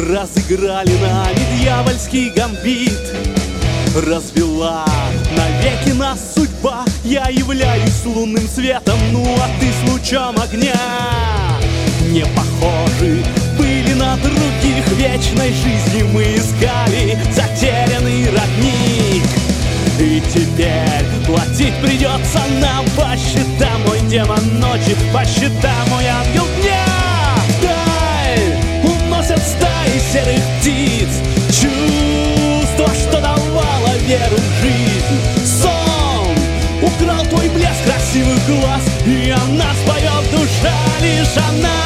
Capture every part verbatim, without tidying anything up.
Разыграли нами дьявольский гамбит, развела навеки нас судьба. Я являюсь лунным светом, ну а ты с лучом огня. Не похожи были на других, вечной жизни мы искали затерянный родник. И теперь платить придется нам по счетам, мой демон ночи, по счетам мой ангел дня. Дай уносят стаи серых птиц, чувство, что давало веру в жизнь. Сон украл твой блеск красивых глаз, и о нас поет душа лишь о нас.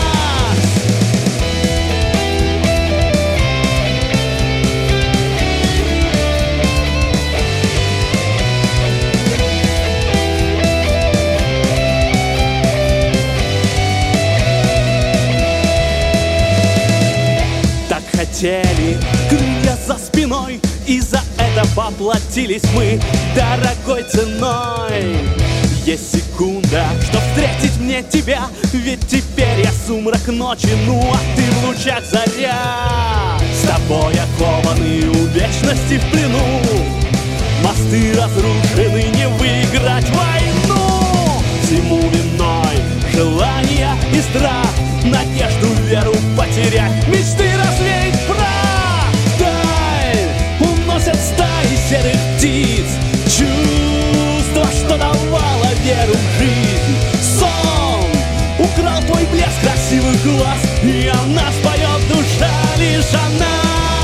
Хотели крылья за спиной, и за это поплатились мы дорогой ценой. Есть секунда, что встретить мне тебя, ведь теперь я сумрак ночи, ну а ты в лучах заря. С тобой окованы у вечности в плену, мосты разрушены, не выиграть войну. Всему виной желания и страх, надежду, веру потерять, мечты развеять прах. Дай уносят стаи серых птиц, чувство, что давало веру в жизнь. Сон украл твой блеск красивых глаз, и о нас поет душа лишь о нас.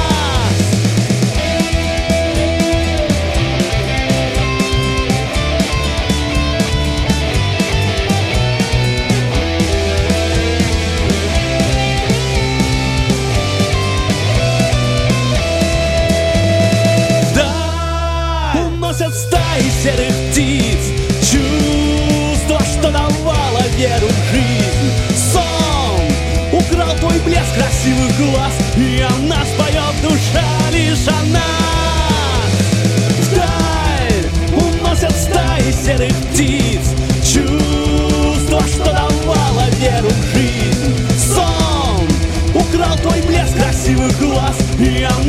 Стаи серых птиц, чувство, что давало веру в жизнь. Сон украл твой блеск красивых глаз, и о нас поет душа лишь о нас. Вдаль уносят стаи серых птиц, чувство, что давало веру в жизнь. Сон украл твой блеск красивых глаз, и о нас